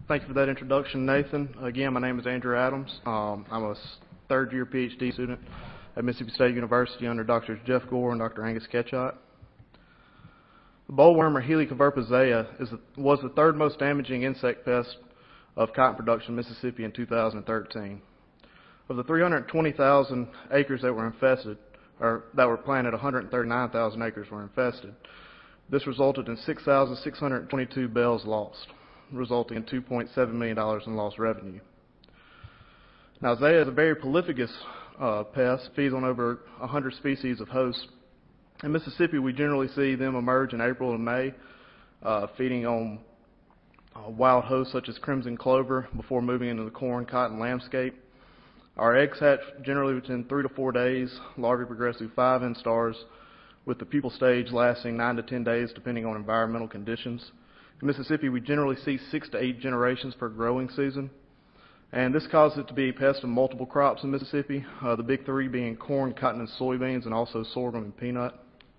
Thank you for that introduction, Nathan. Again, my name is Andrew Adams. I'm a third-year PhD student at Mississippi State University under Drs. Jeff Gore and Dr. Angus Ketchot. The bollworm, or Helicoverpa zea, was the third most damaging insect pest of cotton production in Mississippi in 2013. Of the 320,000 acres that were infested, or that were planted, 139,000 acres were infested. This resulted in 6,622 bells lost, resulting in $2.7 million in lost revenue. Now, zea is a very prolificous pest, feeds on over 100 species of hosts. In Mississippi, we generally see them emerge in April and May, feeding on wild hosts such as crimson clover before moving into the corn, cotton landscape. Our eggs hatch generally within 3 to 4 days. Larvae progress through 5 instars, with the pupal stage lasting 9 to 10 days depending on environmental conditions. In Mississippi, we generally see 6 to 8 generations per growing season, and this causes it to be a pest of multiple crops in Mississippi, the big three being corn, cotton, and soybeans, and also sorghum and peanut.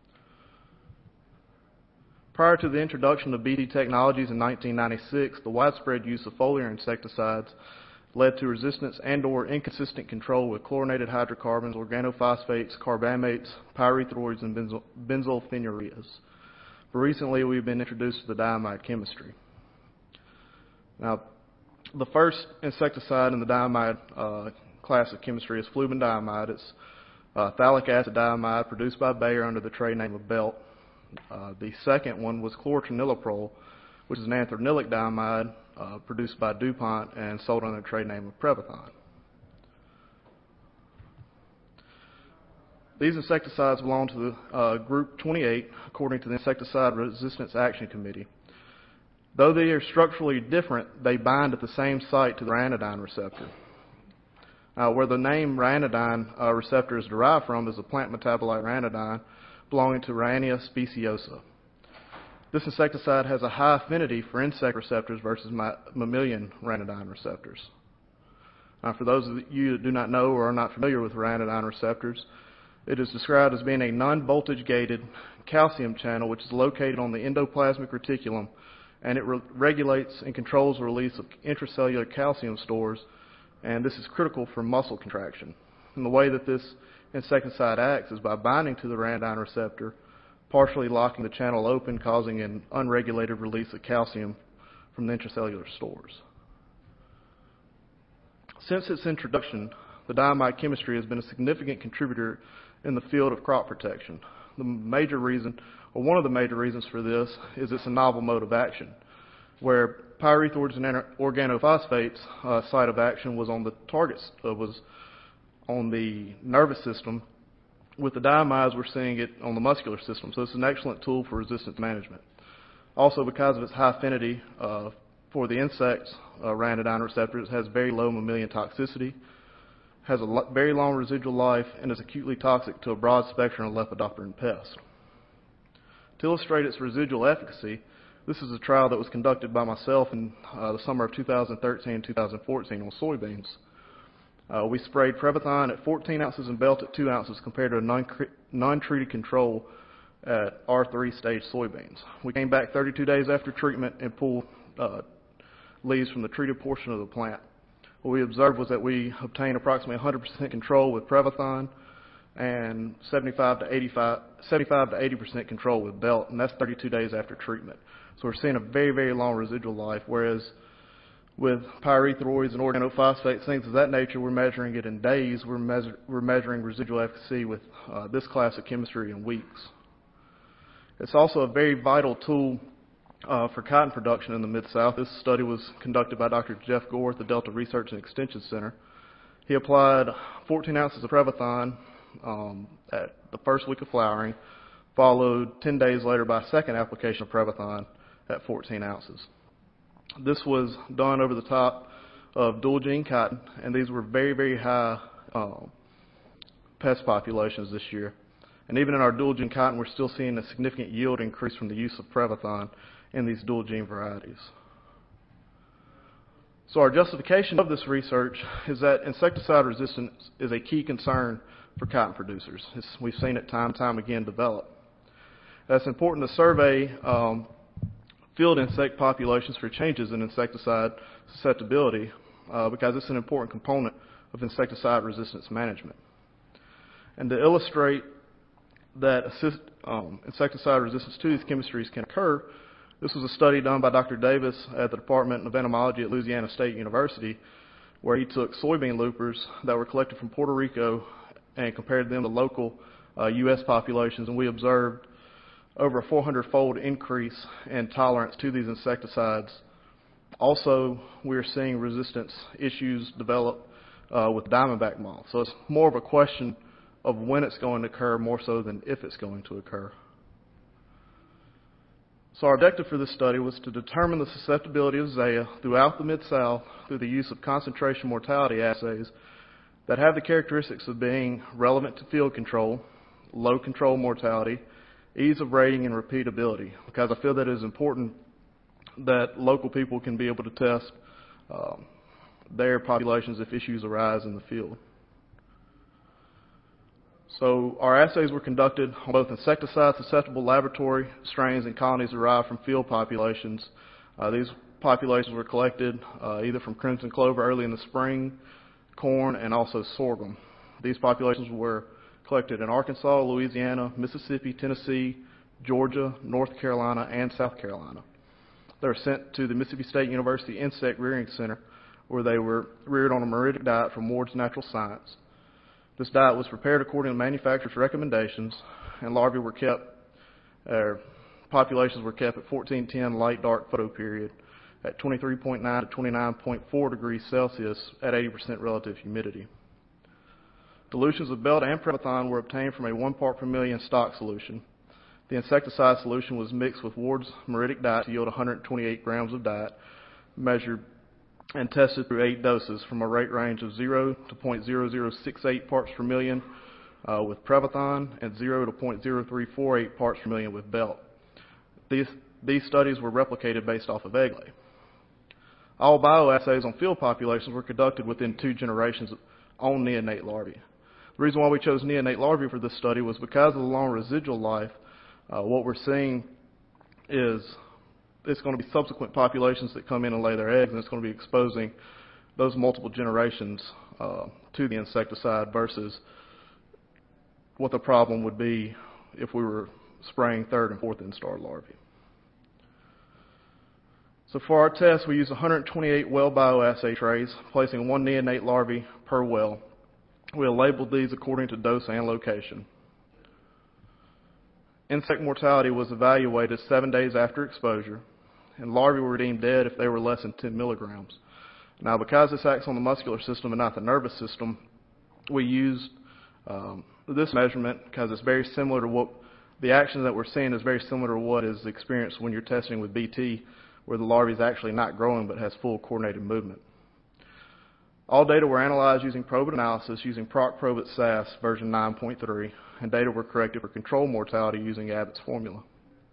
Prior to the introduction of BT technologies in 1996, the widespread use of foliar insecticides led to resistance and/or inconsistent control with chlorinated hydrocarbons, organophosphates, carbamates, pyrethroids, and benzylphenureas. But recently, we've been introduced to the diamide chemistry. Now, the first insecticide in the diamide class of chemistry is flubendiamide. It's phthalic acid diamide produced by Bayer under the trade name of Belt. The second one was chlorotraniliprole, which is an anthranilic diamide produced by DuPont and sold under the trade name of Prevathon. These insecticides belong to the group 28, according to the Insecticide Resistance Action Committee. Though they are structurally different, they bind at the same site to the ranitidine receptor. Where the name ranitidine receptor is derived from is the plant metabolite ranitidine, belonging to Rhynia speciosa. This insecticide has a high affinity for insect receptors versus mammalian ranitidine receptors. For those of you that do not know or are not familiar with ranitidine receptors, it is described as being a non-voltage gated calcium channel which is located on the endoplasmic reticulum, and it regulates and controls the release of intracellular calcium stores, and this is critical for muscle contraction. And the way that this insecticide acts is by binding to the ranitidine receptor, partially locking the channel open, causing an unregulated release of calcium from the intracellular stores. Since its introduction, the diamide chemistry has been a significant contributor in the field of crop protection. The major reason, or one of the major reasons for this, is it's a novel mode of action, where pyrethroids and organophosphates site of action was on the targets, was on the nervous system. With the diamides, we're seeing it on the muscular system, so it's an excellent tool for resistance management. Also, because of its high affinity for the insects, ranitidine receptors, it has very low mammalian toxicity, has a very long residual life, and is acutely toxic to a broad spectrum of lepidopteran pests. To illustrate its residual efficacy, this is a trial that was conducted by myself in the summer of 2013 and 2014 on soybeans. We sprayed Prevathon at 14 ounces and Belt at 2 ounces compared to a non-treated control at R3 stage soybeans. We came back 32 days after treatment and pulled leaves from the treated portion of the plant. What we observed was that we obtained approximately 100% control with Prevathon and 75 to 80% control with Belt, and that's 32 days after treatment. So we're seeing a very, very long residual life, whereas with pyrethroids and organophosphates, things of that nature, we're measuring it in days. We're measuring residual efficacy with this class of chemistry in weeks. It's also a very vital tool for cotton production in the Mid-South. This study was conducted by Dr. Jeff Gore at the Delta Research and Extension Center. He applied 14 ounces of Prevathon at the first week of flowering, followed 10 days later by a second application of Prevathon at 14 ounces. This was done over the top of dual gene cotton, and these were very, very high pest populations this year. And even in our dual gene cotton, we're still seeing a significant yield increase from the use of Prevathon in these dual gene varieties. So our justification of this research is that insecticide resistance is a key concern for cotton producers. We've seen it time and time again develop. It's important to survey field insect populations for changes in insecticide susceptibility because it's an important component of insecticide resistance management. And to illustrate that insecticide resistance to these chemistries can occur, this was a study done by Dr. Davis at the Department of Entomology at Louisiana State University, where he took soybean loopers that were collected from Puerto Rico and compared them to local U.S. populations, and we observed over a 400-fold increase in tolerance to these insecticides. Also, we are seeing resistance issues develop with diamondback moth. So it's more of a question of when it's going to occur more so than if it's going to occur. So our objective for this study was to determine the susceptibility of Zea throughout the Mid-South through the use of concentration mortality assays that have the characteristics of being relevant to field control, low control mortality, ease of rating, and repeatability, because I feel that it is important that local people can be able to test their populations if issues arise in the field. So our assays were conducted on both insecticide-susceptible laboratory strains and colonies derived from field populations. These populations were collected either from crimson clover early in the spring, corn, and also sorghum. These populations were collected in Arkansas, Louisiana, Mississippi, Tennessee, Georgia, North Carolina, and South Carolina. They were sent to the Mississippi State University Insect Rearing Center, where they were reared on a meridic diet from Ward's Natural Science. This diet was prepared according to manufacturer's recommendations, and larvae were kept, populations were kept at 1410 light dark photoperiod at 23.9 to 29.4 degrees Celsius at 80% relative humidity. Dilutions of belt and Prevathon were obtained from a 1 part per million stock solution. The insecticide solution was mixed with Ward's meridic diet to yield 128 grams of diet, measured and tested through 8 doses from a rate range of 0 to 0.0068 parts per million with Prevathon and 0 to 0.0348 parts per million with belt. These studies were replicated based off of egg lay. All bioassays on field populations were conducted within 2 generations on neonate larvae. The reason why we chose neonate larvae for this study was because of the long residual life. What we're seeing is it's going to be subsequent populations that come in and lay their eggs, and it's going to be exposing those multiple generations to the insecticide versus what the problem would be if we were spraying 3rd and 4th instar larvae. So for our test, we used 128 well bioassay trays, placing 1 neonate larvae per well. We labeled these according to dose and location. Insect mortality was evaluated 7 days after exposure, and larvae were deemed dead if they were less than 10 milligrams. Now, because this acts on the muscular system and not the nervous system, we used this measurement because it's very similar to what the action that we're seeing is very similar to what is experienced when you're testing with BT, where the larvae is actually not growing but has full coordinated movement. All data were analyzed using probit analysis using Proc Probit SAS version 9.3, and data were corrected for control mortality using Abbott's formula.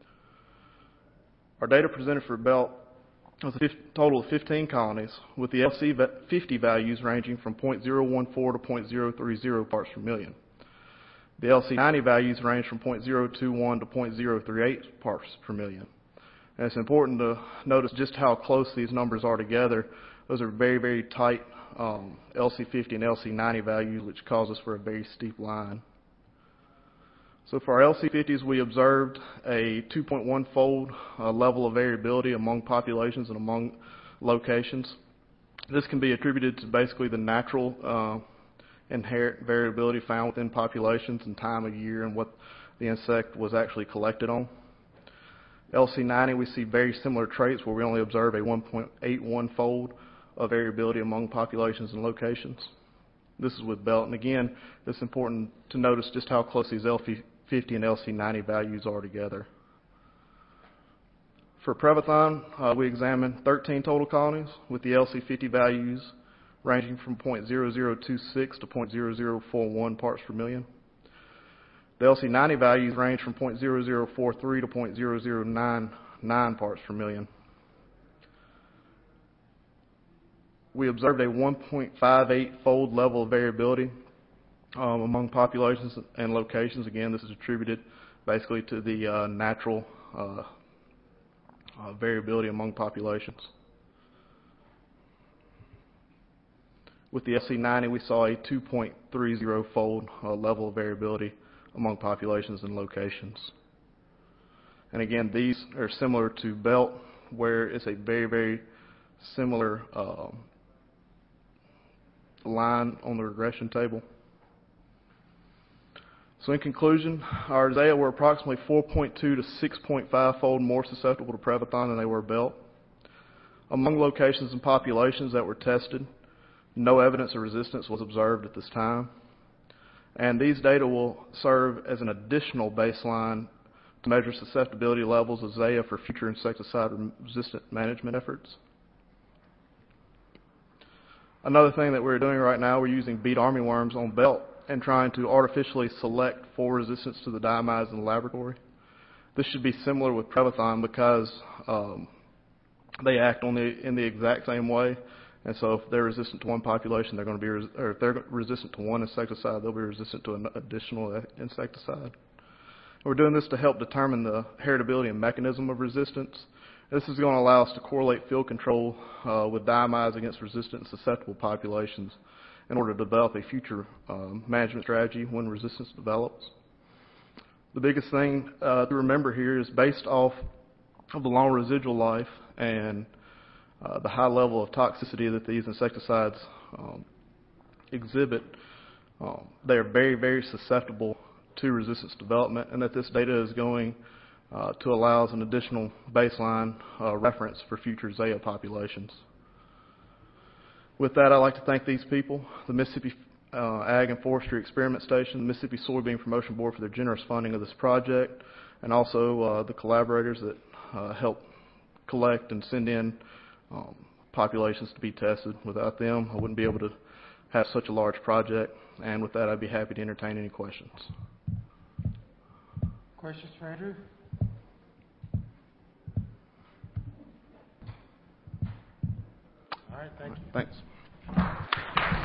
Our data presented for belt was a total of 15 colonies, with the LC50 values ranging from 0.014 to 0.030 parts per million. The LC90 values range from 0.021 to 0.038 parts per million. And it's important to notice just how close these numbers are together. Those are very, very tight LC50 and LC90 values, which causes for a very steep line. So for our LC50s, we observed a 2.1-fold level of variability among populations and among locations. This can be attributed to basically the natural inherent variability found within populations and time of year and what the insect was actually collected on. LC90, we see very similar traits where we only observe a 1.81-fold of variability among populations and locations. This is with belt, and again, it's important to notice just how close these LC50 and LC90 values are together. For Prevathon, we examined 13 total colonies with the LC50 values ranging from 0.0026 to 0.0041 parts per million. The LC90 values range from 0.0043 to 0.0099 parts per million. We observed a 1.58-fold level of variability among populations and locations. Again, this is attributed basically to the natural variability among populations. With the SC90, we saw a 2.30-fold level of variability among populations and locations. And again, these are similar to belt, where it's a very, very similar line on the regression table. So in conclusion, our Zea were approximately 4.2 to 6.5-fold more susceptible to Prevathon than they were belt. Among locations and populations that were tested, no evidence of resistance was observed at this time. And these data will serve as an additional baseline to measure susceptibility levels of Zea for future insecticide-resistant management efforts. Another thing that we're doing right now, we're using beet armyworms on belt and trying to artificially select for resistance to the diamides in the laboratory. This should be similar with Prevathon because they act in the exact same way. And so if they're resistant to one population, they're going to be, or if they're resistant to one insecticide, they'll be resistant to an additional insecticide. We're doing this to help determine the heritability and mechanism of resistance. This is going to allow us to correlate field control with diamides against resistant and susceptible populations in order to develop a future management strategy when resistance develops. The biggest thing to remember here is based off of the long residual life and the high level of toxicity that these insecticides exhibit, they are very, very susceptible to resistance development, and that this data is going to allow us an additional baseline reference for future Zea populations. With that, I'd like to thank these people, the Mississippi Ag and Forestry Experiment Station, the Mississippi Soybean Promotion Board for their generous funding of this project, and also the collaborators that help collect and send in populations to be tested. Without them, I wouldn't be able to have such a large project. And with that, I'd be happy to entertain any questions. Questions for Andrew? All right, thank you. Thanks.